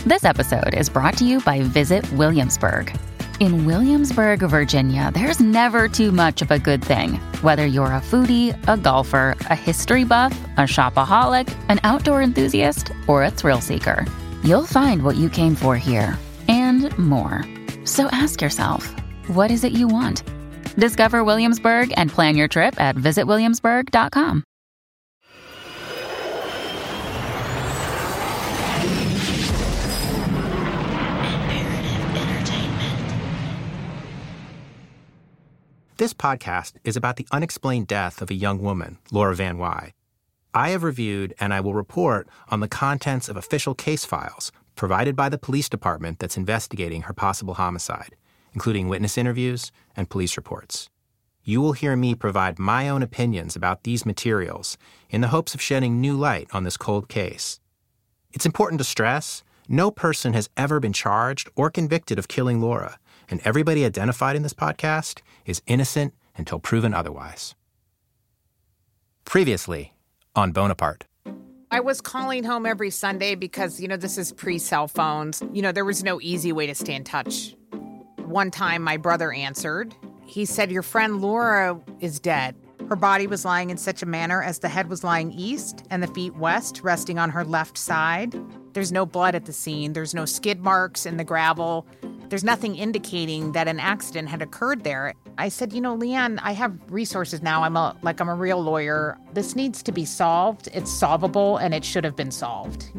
This episode is brought to you by Visit Williamsburg. In Williamsburg, Virginia, there's never too much of a good thing. Whether you're a foodie, a golfer, a history buff, a shopaholic, an outdoor enthusiast, or a thrill seeker, you'll find what you came for here and more. So ask yourself, what is it you want? Discover Williamsburg and plan your trip at visitwilliamsburg.com. This podcast is about the unexplained death of a young woman, Laura Van Wy. I have reviewed and I will report on the contents of official case files provided by the police department that's investigating her possible homicide, including witness interviews and police reports. You will hear me provide my own opinions about these materials in the hopes of shedding new light on this cold case. It's important to stress, no person has ever been charged or convicted of killing Laura, and everybody identified in this podcast is innocent until proven otherwise. Previously on Bonaparte. I was calling home every Sunday because, this is pre-cell phones. There was no easy way to stay in touch. One time my brother answered. He said, "Your friend Laura is dead. Her body was lying in such a manner as the head was lying east and the feet west, resting on her left side. There's no blood at the scene. There's no skid marks in the gravel. There's nothing indicating that an accident had occurred there." I said, "Leanne, I have resources now. I'm a real lawyer. This needs to be solved. It's solvable, and it should have been solved,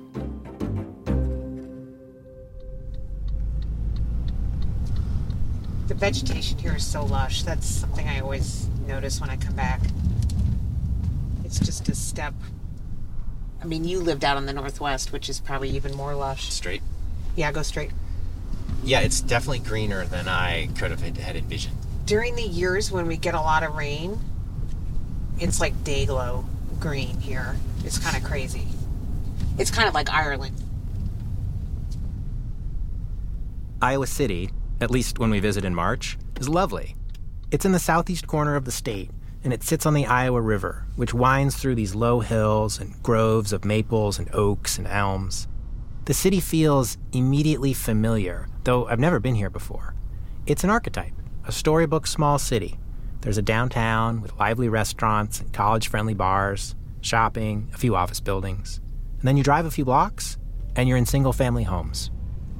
The vegetation here is so lush. That's something I always notice when I come back. It's just a step. You lived out in the Northwest, which is probably even more lush. Straight? Yeah, go straight. Yeah, it's definitely greener than I could have had envisioned. During the years when we get a lot of rain, it's like day-glow green here. It's kind of crazy. It's kind of like Ireland. Iowa City, at least when we visit in March, is lovely. It's in the southeast corner of the state, and it sits on the Iowa River, which winds through these low hills and groves of maples and oaks and elms. The city feels immediately familiar, though I've never been here before. It's an archetype, a storybook small city. There's a downtown with lively restaurants and college-friendly bars, shopping, a few office buildings. And then you drive a few blocks, and you're in single-family homes.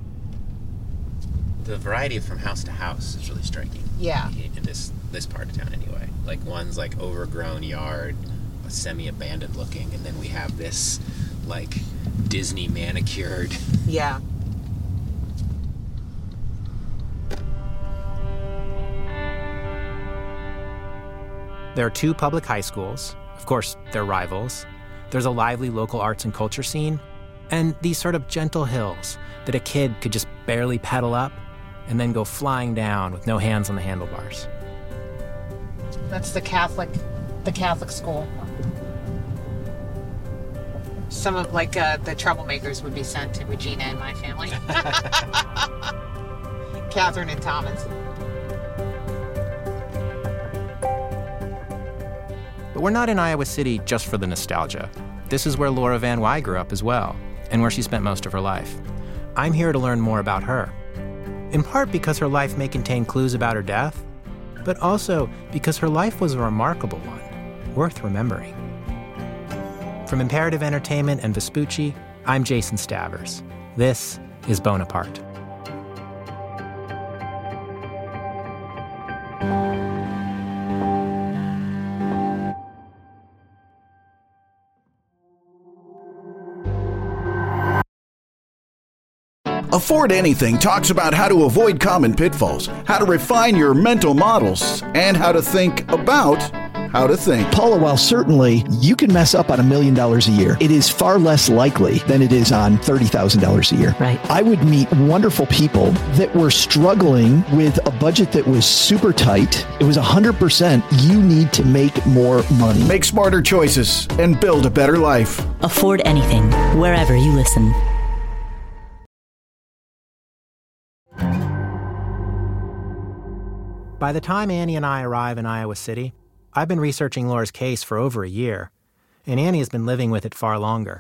The variety from house to house is really striking. Yeah. In this part of town, anyway. One's overgrown yard, semi-abandoned looking, and then we have this, Disney manicured. Yeah. There are 2 public high schools. Of course, they're rivals. There's a lively local arts and culture scene, and these sort of gentle hills that a kid could just barely pedal up and then go flying down with no hands on the handlebars. That's the Catholic school. Some of the troublemakers would be sent to Regina and my family. Catherine and Thomas. But we're not in Iowa City just for the nostalgia. This is where Laura Van Wy grew up as well, and where she spent most of her life. I'm here to learn more about her. In part because her life may contain clues about her death, but also because her life was a remarkable one, worth remembering. From Imperative Entertainment and Vespucci, I'm Jason Stavers. This is Bonaparte. Afford Anything talks about how to avoid common pitfalls, how to refine your mental models, and how to think about how to think. Paula, while certainly you can mess up on $1 million a year, it is far less likely than it is on $30,000 a year. Right. I would meet wonderful people that were struggling with a budget that was super tight. It was 100% you need to make more money. Make smarter choices and build a better life. Afford Anything, wherever you listen. By the time Annie and I arrive in Iowa City, I've been researching Laura's case for over a year, and Annie has been living with it far longer.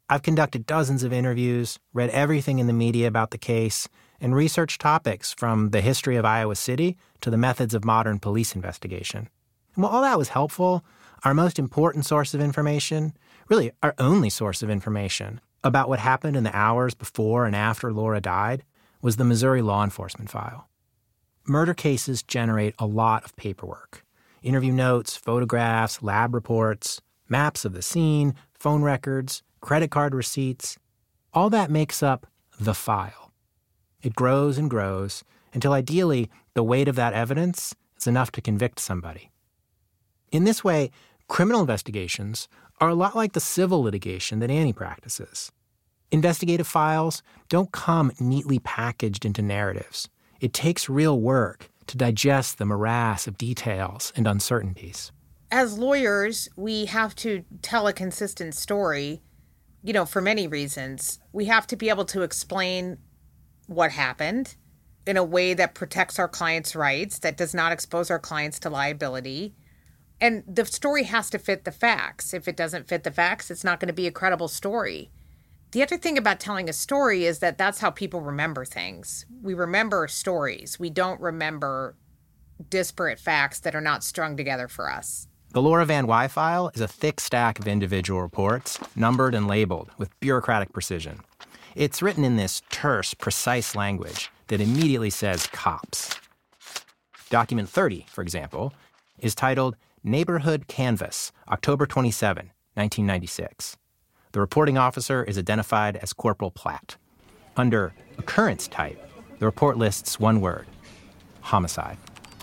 I've conducted dozens of interviews, read everything in the media about the case, and researched topics from the history of Iowa City to the methods of modern police investigation. And while all that was helpful, our most important source of information, really our only source of information about what happened in the hours before and after Laura died, was the Missouri law enforcement file. Murder cases generate a lot of paperwork. Interview notes, photographs, lab reports, maps of the scene, phone records, credit card receipts. All that makes up the file. It grows and grows until ideally the weight of that evidence is enough to convict somebody. In this way, criminal investigations are a lot like the civil litigation that Annie practices. Investigative files don't come neatly packaged into narratives. It takes real work to digest the morass of details and uncertainties. As lawyers, we have to tell a consistent story, for many reasons. We have to be able to explain what happened in a way that protects our clients' rights, that does not expose our clients to liability. And the story has to fit the facts. If it doesn't fit the facts, it's not going to be a credible story. The other thing about telling a story is that that's how people remember things. We remember stories. We don't remember disparate facts that are not strung together for us. The Laura Van Wy file is a thick stack of individual reports, numbered and labeled with bureaucratic precision. It's written in this terse, precise language that immediately says cops. Document 30, for example, is titled Neighborhood Canvass, October 27, 1996. The reporting officer is identified as Corporal Platt. Under occurrence type, the report lists one word: homicide.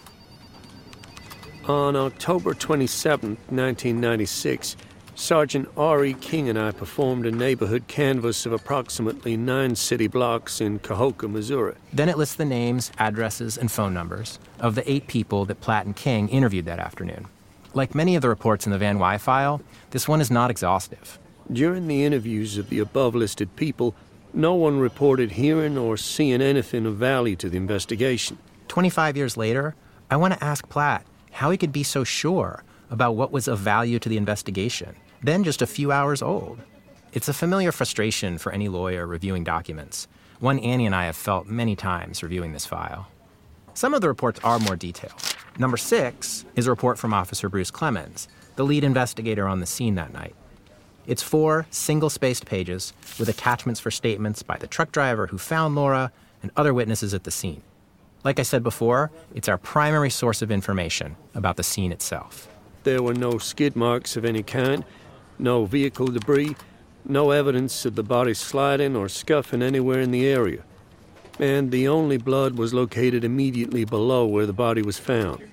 On October 27, 1996, Sergeant R.E. King and I performed a neighborhood canvass of approximately 9 city blocks in Cahokia, Missouri. Then it lists the names, addresses, and phone numbers of the 8 people that Platt and King interviewed that afternoon. Like many of the reports in the Van Wy file, this one is not exhaustive. During the interviews of the above-listed people, no one reported hearing or seeing anything of value to the investigation. 25 years later, I want to ask Platt how he could be so sure about what was of value to the investigation, then just a few hours old. It's a familiar frustration for any lawyer reviewing documents, one Annie and I have felt many times reviewing this file. Some of the reports are more detailed. Number 6 is a report from Officer Bruce Clemens, the lead investigator on the scene that night. It's 4 single-spaced pages with attachments for statements by the truck driver who found Laura and other witnesses at the scene. Like I said before, it's our primary source of information about the scene itself. There were no skid marks of any kind, no vehicle debris, no evidence of the body sliding or scuffing anywhere in the area. And the only blood was located immediately below where the body was found.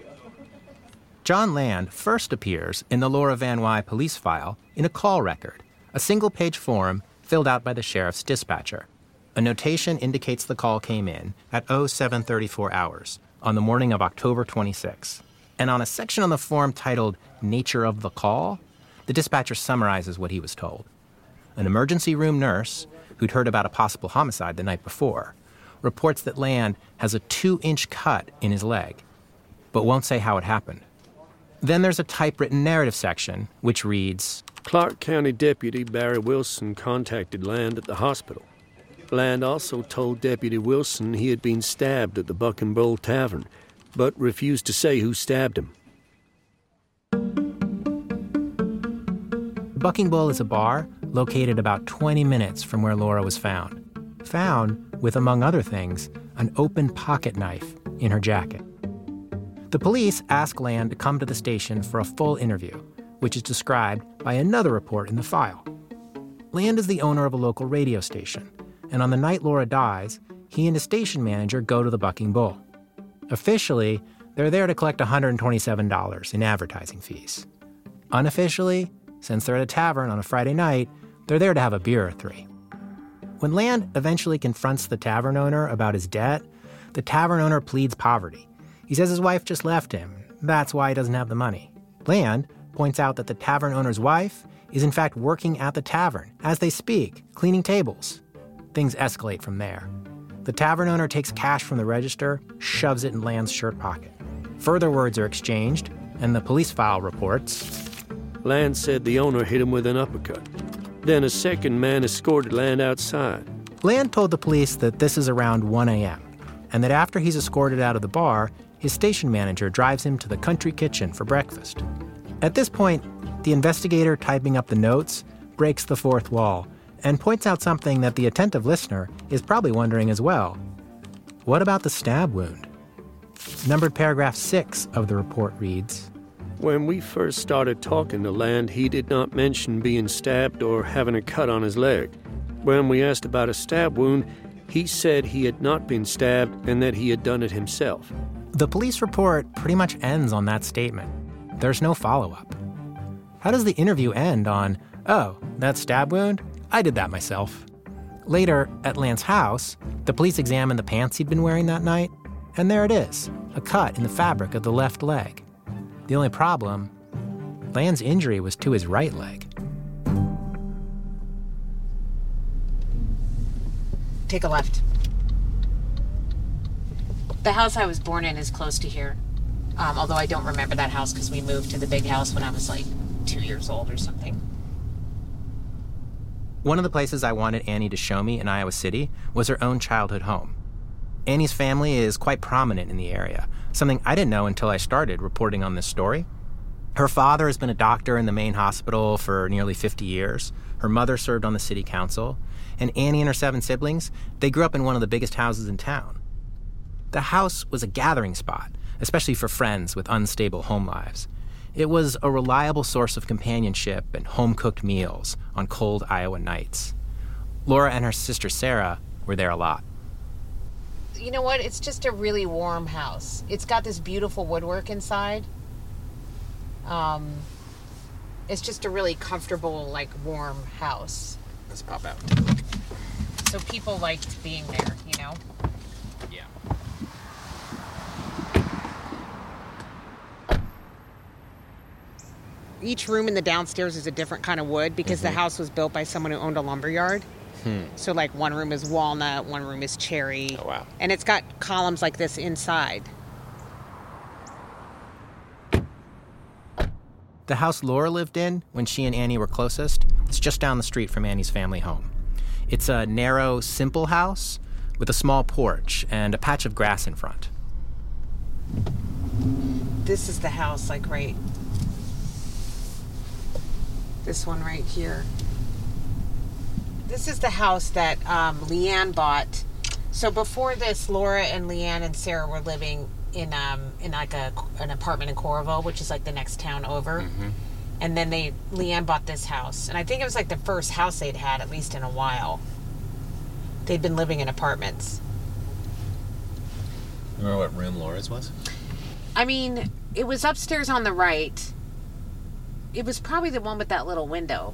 John Land first appears in the Laura Van Wy police file in a call record, a single-page form filled out by the sheriff's dispatcher. A notation indicates the call came in at 07:34 hours on the morning of October 26. And on a section on the form titled Nature of the Call, the dispatcher summarizes what he was told. An emergency room nurse, who'd heard about a possible homicide the night before, reports that Land has a 2-inch cut in his leg, but won't say how it happened. Then there's a typewritten narrative section, which reads, Clark County Deputy Barry Wilson contacted Land at the hospital. Land also told Deputy Wilson he had been stabbed at the Buck and Bull Tavern, but refused to say who stabbed him. The Bucking Bull is a bar located about 20 minutes from where Laura was found. Found with, among other things, an open pocket knife in her jacket. The police ask Land to come to the station for a full interview, which is described by another report in the file. Land is the owner of a local radio station, and on the night Laura dies, he and his station manager go to the Bucking Bull. Officially, they're there to collect $127 in advertising fees. Unofficially, since they're at a tavern on a Friday night, they're there to have a beer or 3. When Land eventually confronts the tavern owner about his debt, the tavern owner pleads poverty. He says his wife just left him. That's why he doesn't have the money. Land points out that the tavern owner's wife is in fact working at the tavern as they speak, cleaning tables. Things escalate from there. The tavern owner takes cash from the register, shoves it in Land's shirt pocket. Further words are exchanged, and the police file reports, Land said the owner hit him with an uppercut. Then a second man escorted Land outside. Land told the police that this is around 1 a.m., and that after he's escorted out of the bar, his station manager drives him to the country kitchen for breakfast. At this point, the investigator typing up the notes breaks the fourth wall and points out something that the attentive listener is probably wondering as well. What about the stab wound? Numbered paragraph 6 of the report reads, When we first started talking to Land, he did not mention being stabbed or having a cut on his leg. When we asked about a stab wound, he said he had not been stabbed and that he had done it himself. The police report pretty much ends on that statement. There's no follow-up. How does the interview end on, oh, that stab wound? I did that myself. Later, at Land's house, the police examine the pants he'd been wearing that night, and there it is, a cut in the fabric of the left leg. The only problem, Land's injury was to his right leg. Take a left. The house I was born in is close to here. Although I don't remember that house because we moved to the big house when I was like 2 years old or something. One of the places I wanted Annie to show me in Iowa City was her own childhood home. Annie's family is quite prominent in the area, something I didn't know until I started reporting on this story. Her father has been a doctor in the main hospital for nearly 50 years. Her mother served on the city council. And Annie and her 7 siblings, they grew up in one of the biggest houses in town. The house was a gathering spot, especially for friends with unstable home lives. It was a reliable source of companionship and home-cooked meals on cold Iowa nights. Laura and her sister Sarah were there a lot. You know what? It's just a really warm house. It's got this beautiful woodwork inside. It's just a really comfortable, like, warm house. Let's pop out. So people liked being there, you know? Yeah. Each room in the downstairs is a different kind of wood because the house was built by someone who owned a lumber yard. So like one room is walnut, one room is cherry. Oh, wow. And it's got columns like this inside. The house Laura lived in when she and Annie were closest, it's just down the street from Annie's family home. It's a narrow, simple house with a small porch and a patch of grass in front. This is the house, like right... This one right here. This is the house that Leanne bought. So before this, Laura and Leanne and Sarah were living in like an apartment in Coralville, which is like the next town over. And then Leanne bought this house. And I think it was like the first house they'd had, at least in a while. They'd been living in apartments. Remember what room Laura's was? I mean, it was upstairs on the right. It was probably the one with that little window.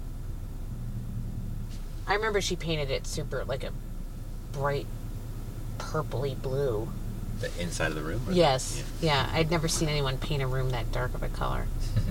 I remember she painted it super, like a bright purpley blue. The inside of the room? Yes. Yeah. I'd never seen anyone paint a room that dark of a color.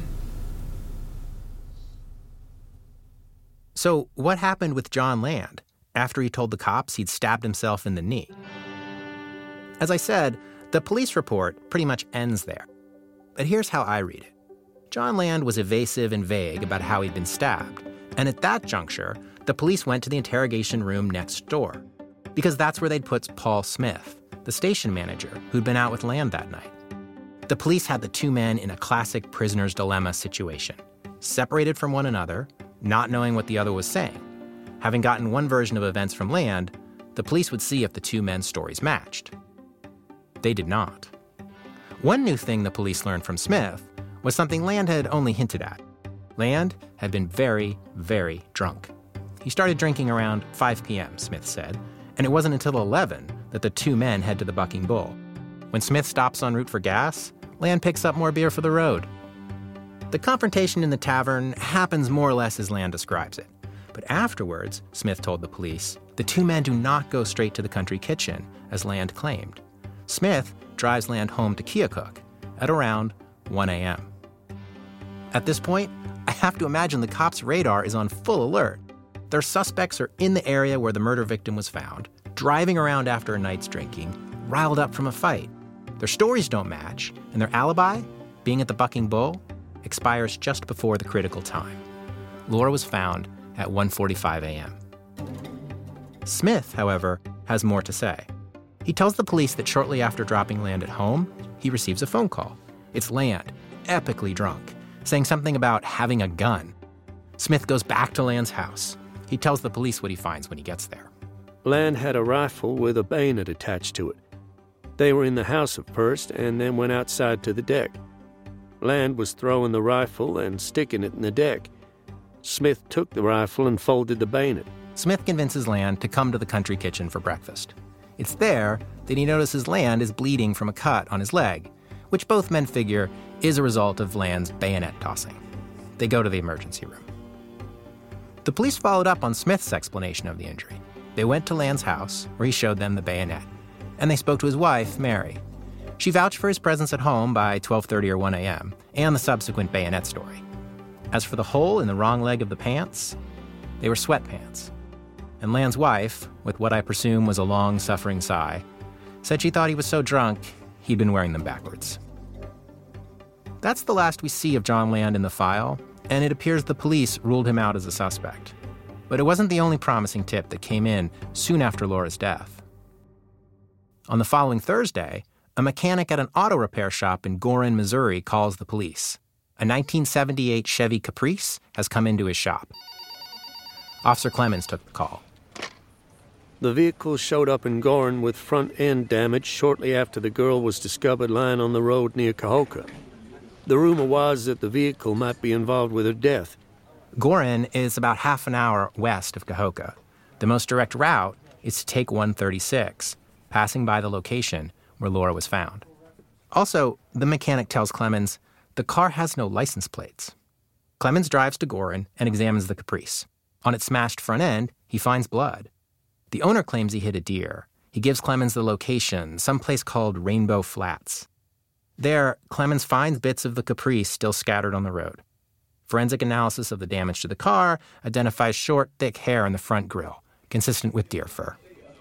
So what happened with John Land after he told the cops he'd stabbed himself in the knee? As I said, the police report pretty much ends there. But here's how I read it. John Land was evasive and vague about how he'd been stabbed. And at that juncture, the police went to the interrogation room next door, because that's where they'd put Paul Smith, the station manager who'd been out with Land that night. The police had the two men in a classic prisoner's dilemma situation, separated from one another, not knowing what the other was saying. Having gotten one version of events from Land, the police would see if the two men's stories matched. They did not. One new thing the police learned from Smith was something Land had only hinted at. Land had been very, very drunk. He started drinking around 5 p.m., Smith said, and it wasn't until 11 that the two men head to the Bucking Bull. When Smith stops en route for gas, Land picks up more beer for the road. The confrontation in the tavern happens more or less as Land describes it. But afterwards, Smith told the police, the two men do not go straight to the country kitchen, as Land claimed. Smith drives Land home to Keokuk at around 1 a.m. At this point, I have to imagine the cops' radar is on full alert. Their suspects are in the area where the murder victim was found, driving around after a night's drinking, riled up from a fight. Their stories don't match, and their alibi, being at the Bucking Bull, expires just before the critical time. Laura was found at 1:45 a.m. Smith, however, has more to say. He tells the police that shortly after dropping Land at home, he receives a phone call. It's Land, epically drunk, saying something about having a gun. Smith goes back to Land's house. He tells the police what he finds when he gets there. Land had a rifle with a bayonet attached to it. They were in the house at first and then went outside to the deck. Land was throwing the rifle and sticking it in the deck. Smith took the rifle and folded the bayonet. Smith convinces Land to come to the country kitchen for breakfast. It's there that he notices Land is bleeding from a cut on his leg, which both men figure is a result of Land's bayonet tossing. They go to the emergency room. The police followed up on Smith's explanation of the injury. They went to Land's house, where he showed them the bayonet, and they spoke to his wife, Mary. She vouched for his presence at home by 12:30 or 1 a.m., and the subsequent bayonet story. As for the hole in the wrong leg of the pants, they were sweatpants. And Land's wife, with what I presume was a long-suffering sigh, said she thought he was so drunk he'd been wearing them backwards. That's the last we see of John Land in the file, and it appears the police ruled him out as a suspect. But it wasn't the only promising tip that came in soon after Laura's death. On the following Thursday, a mechanic at an auto repair shop in Gorin, Missouri, calls the police. A 1978 Chevy Caprice has come into his shop. Officer Clemens took the call. The vehicle showed up in Gorin with front-end damage shortly after the girl was discovered lying on the road near Cahokia. The rumor was that the vehicle might be involved with her death. Gorin is about half an hour west of Cahokia. The most direct route is to take 136, passing by the location where Laura was found. Also, the mechanic tells Clemens the car has no license plates. Clemens drives to Gorin and examines the Caprice. On its smashed front end, he finds blood. The owner claims he hit a deer. He gives Clemens the location, someplace called Rainbow Flats. There, Clemens finds bits of the Caprice still scattered on the road. Forensic analysis of the damage to the car identifies short, thick hair in the front grille, consistent with deer fur.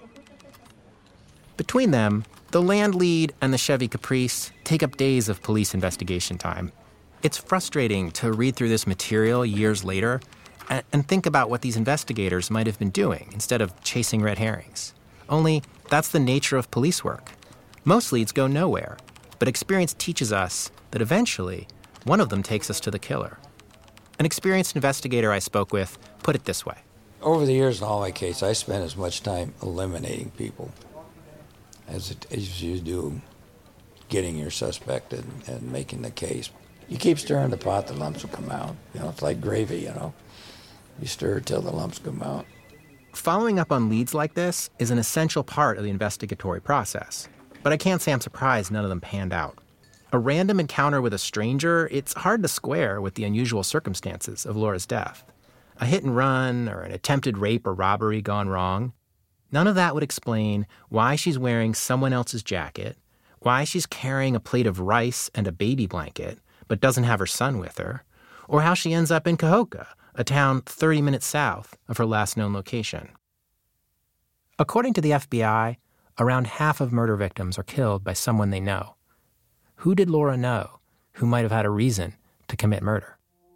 Between them, the Land lead and the Chevy Caprice take up days of police investigation time. It's frustrating to read through this material years later and think about what these investigators might have been doing instead of chasing red herrings. Only, that's the nature of police work. Most leads go nowhere, but experience teaches us that eventually, one of them takes us to the killer. An experienced investigator I spoke with put it this way. Over the years in all my cases, I spent as much time eliminating people as you do getting your suspect and making the case. You keep stirring the pot, the lumps will come out. It's like gravy, You stir it till the lumps come out. Following up on leads like this is an essential part of the investigatory process. But I can't say I'm surprised none of them panned out. A random encounter with a stranger, it's hard to square with the unusual circumstances of Laura's death. A hit and run or an attempted rape or robbery gone wrong. None of that would explain why she's wearing someone else's jacket, why she's carrying a plate of rice and a baby blanket, but doesn't have her son with her, or how she ends up in Cahokia, a town 30 minutes south of her last known location. According to the FBI, around half of murder victims are killed by someone they know. Who did Laura know who might have had a reason to commit murder?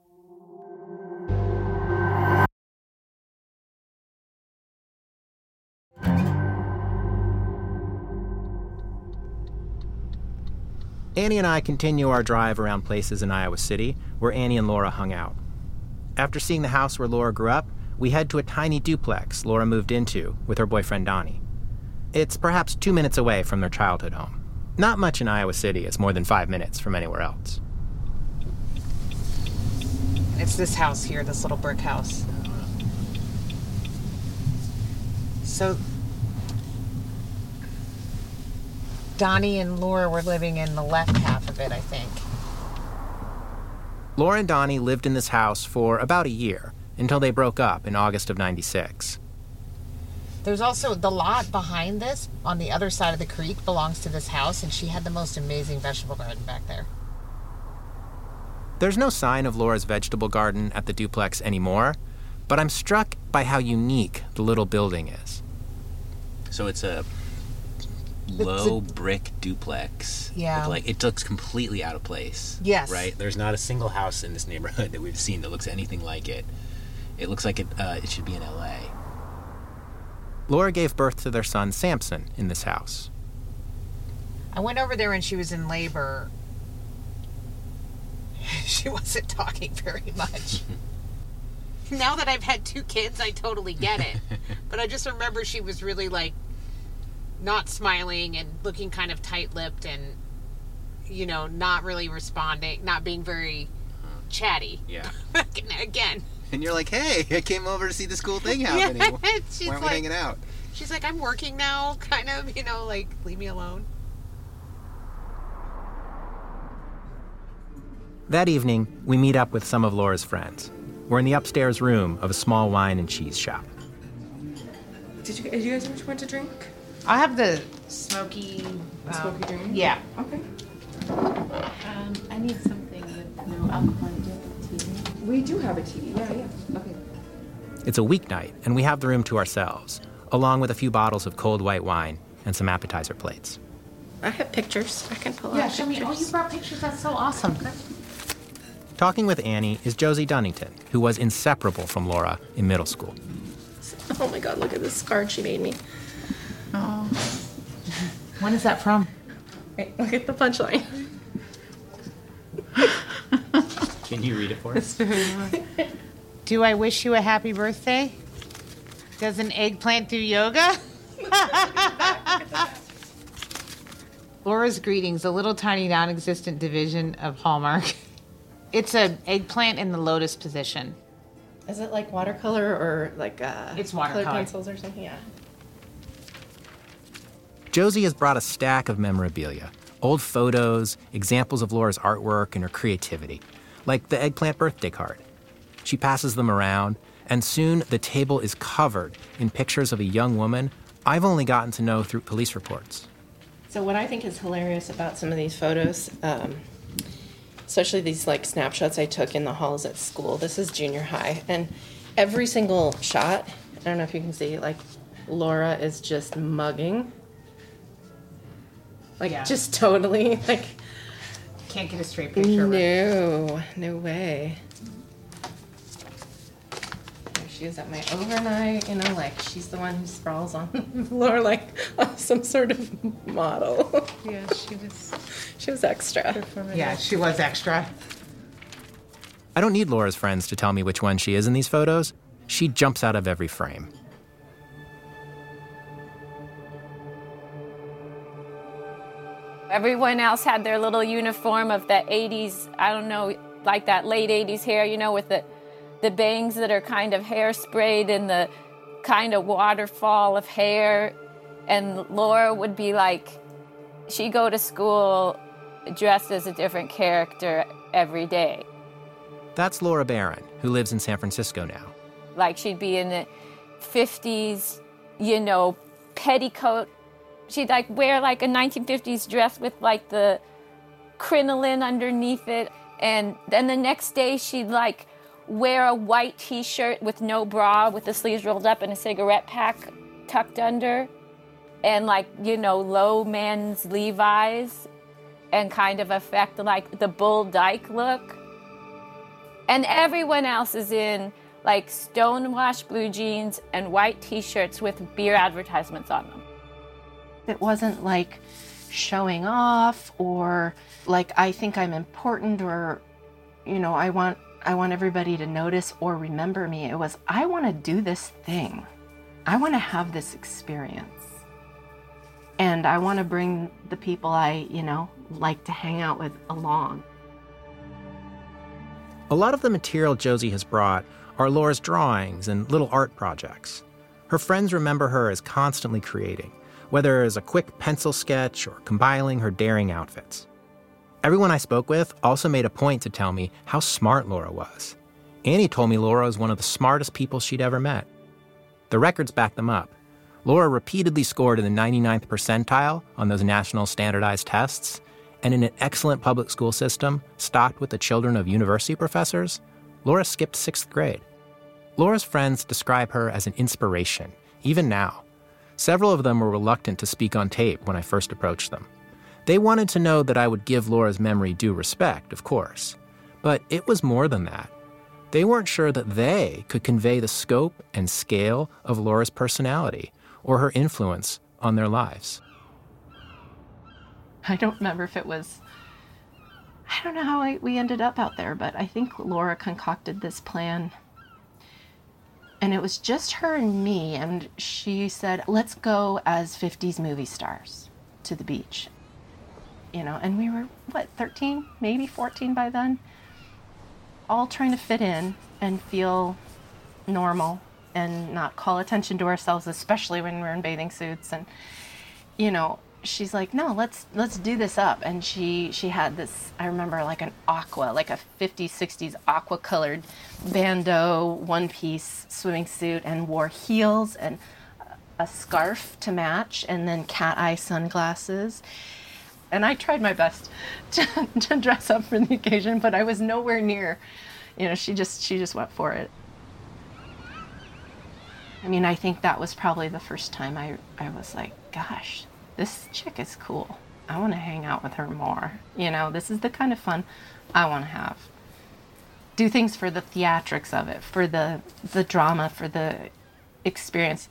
Annie and I continue our drive around places in Iowa City where Annie and Laura hung out. After seeing the house where Laura grew up, we head to a tiny duplex Laura moved into with her boyfriend Donnie. It's perhaps 2 minutes away from their childhood home. Not much in Iowa City is more than 5 minutes from anywhere else. It's this house here, this little brick house. So Donnie and Laura were living in the left half of it, I think. Laura and Donnie lived in this house for about a year until they broke up in August of '96. There's also the lot behind this, on the other side of the creek, belongs to this house, and she had the most amazing vegetable garden back there. There's no sign of Laura's vegetable garden at the duplex anymore, but I'm struck by how unique the little building is. So it's a low brick duplex. Yeah. It looks completely out of place. Yes. Right? There's not a single house in this neighborhood that we've seen that looks anything like it. It looks like it should be in L.A. Laura gave birth to their son, Samson, in this house. I went over there when she was in labor. She wasn't talking very much. Now that I've had 2 kids, I totally get it. But I just remember she was really, like, not smiling and looking kind of tight-lipped and, you know, not really responding, not being very chatty. Yeah. Again. And you're like, hey, I came over to see this cool thing happening. Yeah, Why aren't we hanging out? She's like, I'm working now, kind of, you know, like, leave me alone. That evening, we meet up with some of Laura's friends. We're in the upstairs room of a small wine and cheese shop. Did you guys know which one to drink? I'll have the smoky... smoky drink? Yeah. Okay. I need something with no alcohol. Do you have tea? We do have a tea. Yeah. Okay. It's a weeknight, and we have the room to ourselves, along with a few bottles of cold white wine and some appetizer plates. I have pictures. I can pull out Yeah, show me. pictures. Oh, you brought pictures. That's so awesome. Talking with Annie is Josie Dunnington, who was inseparable from Laura in middle school. Oh my God, look at this card she made me. Oh. When is that from? Wait, look at the punchline. Can you read it for us? Do I wish you a happy birthday? Does an eggplant do yoga? Laura's Greetings, a little tiny non-existent division of Hallmark. It's an eggplant in the lotus position. Is it like watercolor or like It's watercolor. colored pencils or something? Yeah. Josie has brought a stack of memorabilia, old photos, examples of Laura's artwork and her creativity, like the eggplant birthday card. She passes them around, and soon the table is covered in pictures of a young woman I've only gotten to know through police reports. So what I think is hilarious about some of these photos, especially these like snapshots I took in the halls at school. This is junior high, and every single shot, I don't know if you can see, like Laura is just mugging. Like just totally like. Can't get a straight picture. No way. There she is at my overnight, you know, like she's the one who sprawls on the floor like some sort of model. Yeah, She was extra. Yeah, she was extra. I don't need Laura's friends to tell me which one she is in these photos. She jumps out of every frame. Everyone else had their little uniform of the 80s, I don't know, like that late 80s hair, you know, with the bangs that are kind of hairsprayed and the kind of waterfall of hair. And Laura would be like, she'd go to school dressed as a different character every day. That's Laura Barron, who lives in San Francisco now. Like she'd be in the 50s, you know, petticoat. She'd like wear like a 1950s dress with like the crinoline underneath it. And then the next day she'd like wear a white t-shirt with no bra with the sleeves rolled up and a cigarette pack tucked under. And like, you know, low men's Levi's and kind of affect like the Bull Dyke look. And everyone else is in like stonewashed blue jeans and white t-shirts with beer advertisements on them. It wasn't like showing off or like I think I'm important or, you know, I want everybody to notice or remember me. It was, I want to do this thing. I want to have this experience. And I want to bring the people I, you know, like to hang out with along. A lot of the material Josie has brought are Laura's drawings and little art projects. Her friends remember her as constantly creating, whether as a quick pencil sketch or compiling her daring outfits. Everyone I spoke with also made a point to tell me how smart Laura was. Annie told me Laura was one of the smartest people she'd ever met. The records back them up. Laura repeatedly scored in the 99th percentile on those national standardized tests, and in an excellent public school system stocked with the children of university professors, Laura skipped 6th grade. Laura's friends describe her as an inspiration, even now. Several of them were reluctant to speak on tape when I first approached them. They wanted to know that I would give Laura's memory due respect, of course. But it was more than that. They weren't sure that they could convey the scope and scale of Laura's personality or her influence on their lives. I don't remember if it was, I don't know how we ended up out there, but I think Laura concocted this plan. And it was just her and me, and she said, let's go as 50s movie stars to the beach. You know, and we were, 13, maybe 14 by then? All trying to fit in and feel normal and not call attention to ourselves, especially when we're in bathing suits. And, you know, she's like, no, let's do this up. And she had this, I remember, like an aqua, like a 50s, 60s aqua colored bandeau one-piece swimming suit, and wore heels and a scarf to match, and then cat eye sunglasses. And I tried my best to dress up for the occasion, but I was nowhere near, you know, she just went for it. I mean, I think that was probably the first time I was like, gosh, this chick is cool. I want to hang out with her more. You know, this is the kind of fun I want to have. Do things for the theatrics of it, for the drama, for the experience.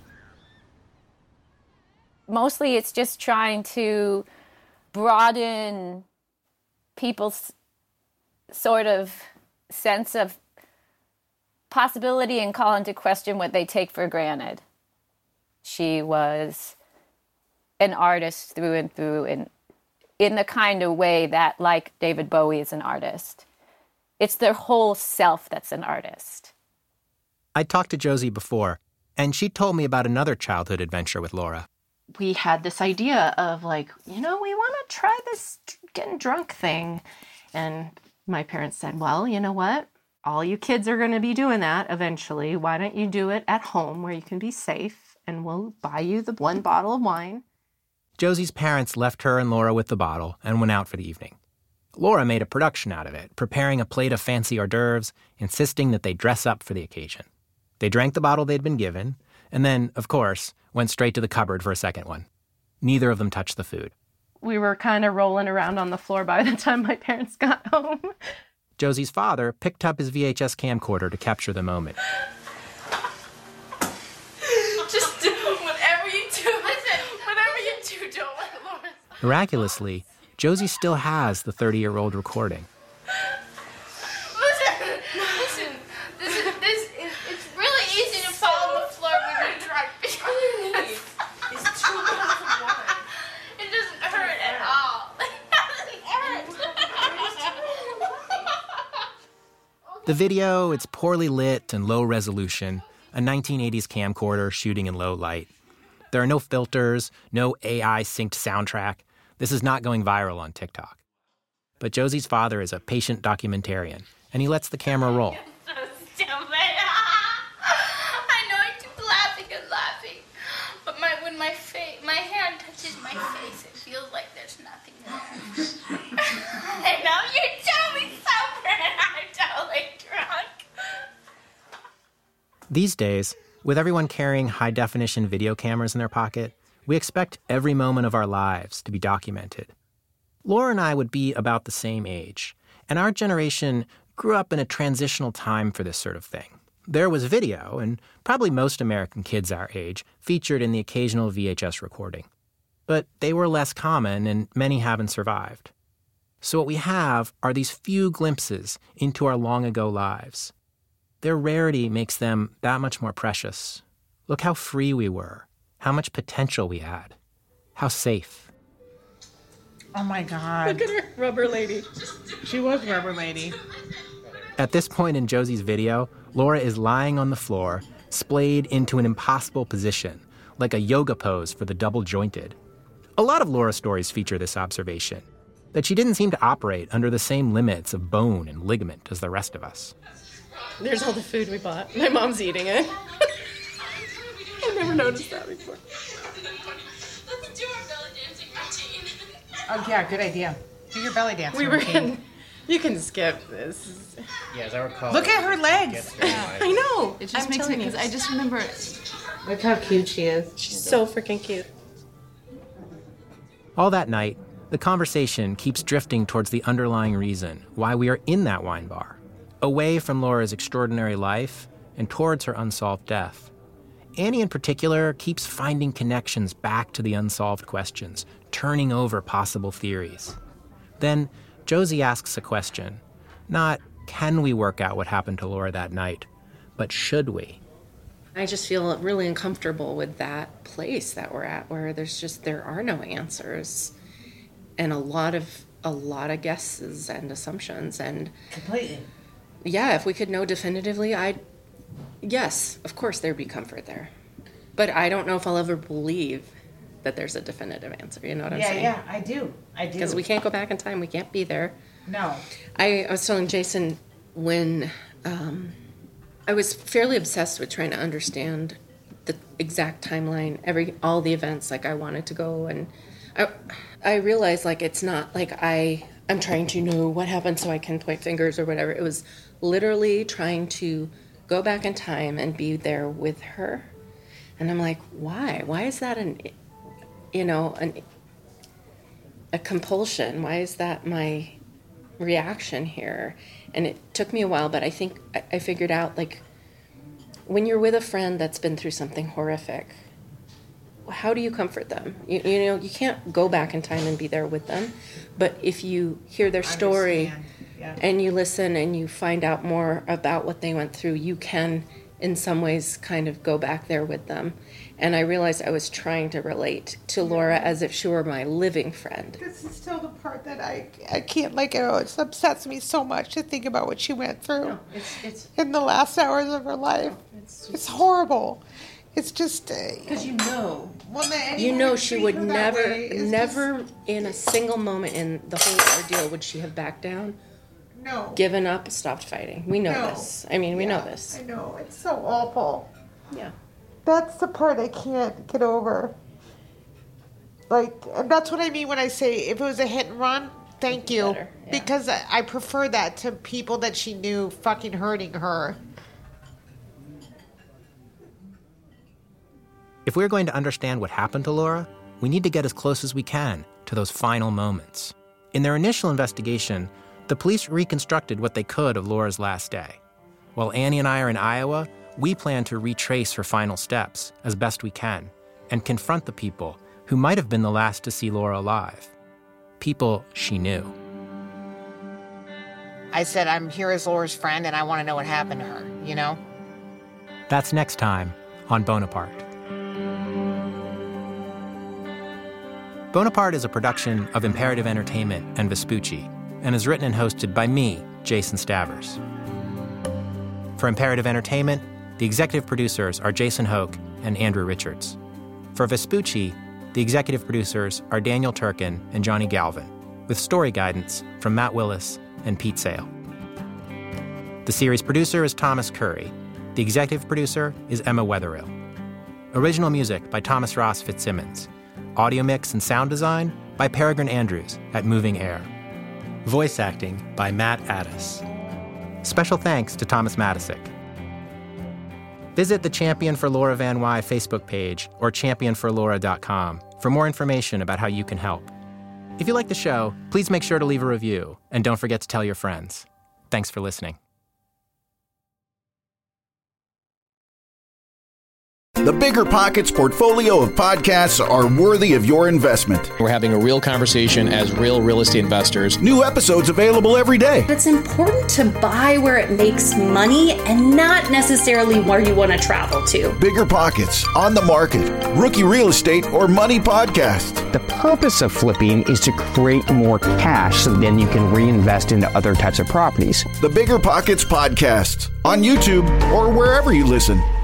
Mostly it's just trying to broaden people's sort of sense of possibility and call into question what they take for granted. She was an artist through and through, and in the kind of way that, like David Bowie is an artist, it's their whole self that's an artist. I talked to Josie before, and she told me about another childhood adventure with Laura. We had this idea of like, you know, we want to try this getting drunk thing. And my parents said, well, you know what? All you kids are going to be doing that eventually. Why don't you do it at home where you can be safe, and we'll buy you the one bottle of wine. Josie's parents left her and Laura with the bottle and went out for the evening. Laura made a production out of it, preparing a plate of fancy hors d'oeuvres, insisting that they dress up for the occasion. They drank the bottle they'd been given, and then, of course, went straight to the cupboard for a second one. Neither of them touched the food. We were kind of rolling around on the floor by the time my parents got home. Josie's father picked up his VHS camcorder to capture the moment. Just do whatever you do. Listen, whatever you do, don't let Laura. Miraculously, Josie still has the 30-year-old recording. Listen. It's really easy to fall on the floor when you're drunk. It's 2 bottles of wine. It doesn't hurt at all. It doesn't hurt. The video, it's poorly lit and low resolution, a 1980s camcorder shooting in low light. There are no filters, no AI-synced soundtrack. This is not going viral on TikTok. But Josie's father is a patient documentarian, and he lets the camera roll. So stupid. I know I keep laughing and laughing, but when my hand touches my face, it feels like there's nothing there. I know you're totally sober and I'm totally drunk. These days, with everyone carrying high-definition video cameras in their pocket, we expect every moment of our lives to be documented. Laura and I would be about the same age, and our generation grew up in a transitional time for this sort of thing. There was video, and probably most American kids our age featured in the occasional VHS recording. But they were less common, and many haven't survived. So what we have are these few glimpses into our long-ago lives. Their rarity makes them that much more precious. Look how free we were, how much potential we had, how safe. Oh my God. Look at her, rubber lady. She was rubber lady. At this point in Josie's video, Laura is lying on the floor, splayed into an impossible position, like a yoga pose for the double-jointed. A lot of Laura's stories feature this observation, that she didn't seem to operate under the same limits of bone and ligament as the rest of us. There's all the food we bought. My mom's eating it. I never noticed that before. Let's do our belly dancing routine. Oh, yeah, good idea. Do your belly dance We routine. were in... You can skip this. Yeah, as I recall. Look at her legs. I know. It just I'm makes me, telling you. because I just remember Look how cute she is. She's so freaking cute. All that night, the conversation keeps drifting towards the underlying reason why we are in that wine bar. away from Laura's extraordinary life and towards her unsolved death. Annie, in particular, keeps finding connections back to the unsolved questions, turning over possible theories. Then Josie asks a question. Not, can we work out what happened to Laura that night, but should we? I just feel really uncomfortable with that place that we're at, where there are no answers, and a lot of guesses and assumptions. And completely. Yeah, if we could know definitively, yes, of course there'd be comfort there. But I don't know if I'll ever believe that there's a definitive answer. You know what I'm saying? Yeah, I do. Because we can't go back in time. We can't be there. No. I was telling Jason when I was fairly obsessed with trying to understand the exact timeline, all the events. Like, I wanted to go, and I realized, like, it's not like I'm trying to know what happened so I can point fingers or whatever. It was literally trying to go back in time and be there with her. And I'm like, why? Why is that a compulsion? Why is that my reaction here? And it took me a while, but I think I figured out, like, when you're with a friend that's been through something horrific, how do you comfort them? You can't go back in time and be there with them, but if you hear their story and you listen and you find out more about what they went through, you can, in some ways, kind of go back there with them. And I realized I was trying to relate to Laura as if she were my living friend. This is still the part that I can't let go. It upsets me so much to think about what she went through it's in the last hours of her life. It's horrible. It's just... Because you know she would her never in a single moment in the whole ordeal would she have backed down. No. Given up, stopped fighting. We know this. I mean, we know this. I know. It's so awful. Yeah. That's the part I can't get over. Like, and that's what I mean when I say if it was a hit and run, thank you. Better, yeah. Because I prefer that to people that she knew fucking hurting her. If we're going to understand what happened to Laura, we need to get as close as we can to those final moments. In their initial investigation, the police reconstructed what they could of Laura's last day. While Annie and I are in Iowa, we plan to retrace her final steps as best we can and confront the people who might have been the last to see Laura alive. People she knew. I said, I'm here as Laura's friend, and I want to know what happened to her, you know? That's next time on Bonaparte. Bonaparte is a production of Imperative Entertainment and Vespucci, and is written and hosted by me, Jason Stavers. For Imperative Entertainment, the executive producers are Jason Hoke and Andrew Richards. For Vespucci, the executive producers are Daniel Turkin and Johnny Galvin, with story guidance from Matt Willis and Pete Sale. The series producer is Thomas Curry. The executive producer is Emma Wetherill. Original music by Thomas Ross Fitzsimmons. Audio mix and sound design by Peregrine Andrews at Moving Air. Voice acting by Matt Addis. Special thanks to Thomas Matisic. Visit the Champion for Laura Van Wy Facebook page or championforlaura.com for more information about how you can help. If you like the show, please make sure to leave a review and don't forget to tell your friends. Thanks for listening. The Bigger Pockets portfolio of podcasts are worthy of your investment. We're having a real conversation as real estate investors. New episodes available every day. It's important to buy where it makes money and not necessarily where you want to travel to. Bigger Pockets, On the Market, Rookie Real Estate, or Money Podcast. The purpose of flipping is to create more cash so then you can reinvest into other types of properties. The Bigger Pockets Podcast on YouTube or wherever you listen.